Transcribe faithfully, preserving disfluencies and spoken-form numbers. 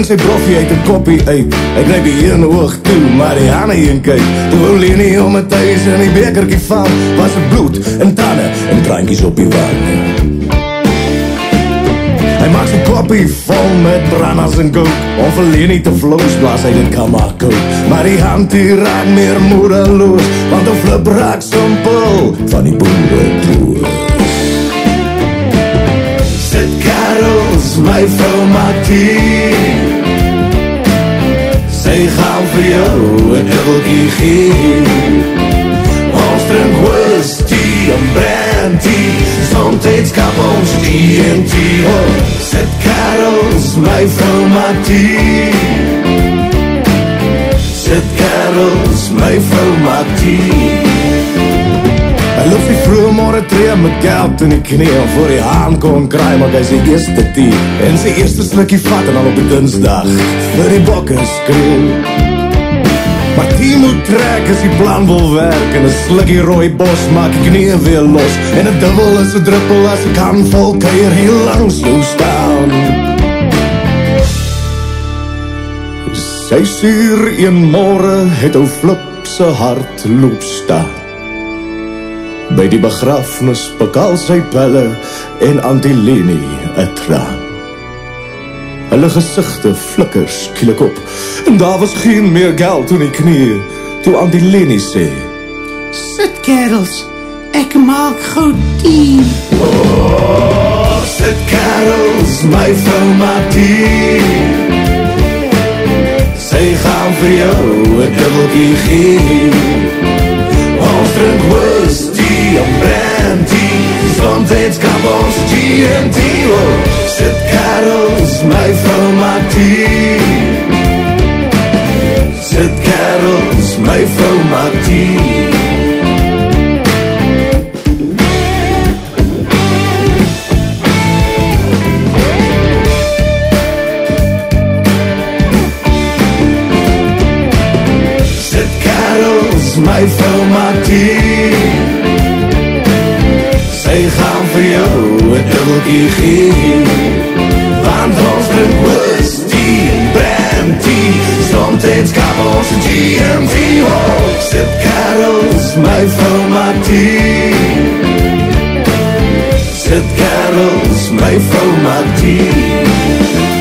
drink sy broffie uit 'n koppie uit. Hy knyp die een oog toe, maar die ander een kyk. Toe wou Leni om het huis in die bekertjie val, was het bloed en tanden en drankjes op die wang. Hy maak sy koppie vol met branders en kook, om vir Leni te vloos blaas hy dit kan maar kook. Maar die hand die raak meer moedeloos, want die flip raak simpel van die boere toe. Sit Carols, my vrou Martien, sy gaan vir jou 'n dubbeltjie gee. Ons drink whisky en brandy, somtyds kap ons T N T. Oh, sit Carols, my vrou Martien, sit Carols, my vrou Martien. Hy loop die vroeg morgen tree met geld in die knie, voor die haan kon kraai, maar hy sy eerste tee, en sy eerste slikkie vat en al op die dinsdag, vir die bokke skreeuw. Maar die moet trek as die plan wil werk, en een slikkie rooi bos maak die knie weer los, en een dubbel is een druppel as ek kan vol keier heel langs jou staan. Sy suur een morgen het ou Flip sy hart loop staan. By die begrafnis bekal sy pelle en Auntie Leni 'n traan. Hulle gesigte flikker skielik op, en daar was geen meer geld in die knie, toe Auntie Leni sê, sit kerels, ek maak gou tien. oh, sit kerels, my vrou Martien, sy gaan vir jou 'n dubbeltjie gee. Ons drink whisky en brandy, somtyds kap ons G M T. Oh, sit Carols, my vrou Martien, sit Carols, my vrou Martien. My vrou Martien, sy gaan vir jou 'n dubbeltjie gee, want ons drink whisky en brandy, somtyds kap ons G M T. Oh, sit Carols, my vrou Martien, sit Carols, my vrou Martien.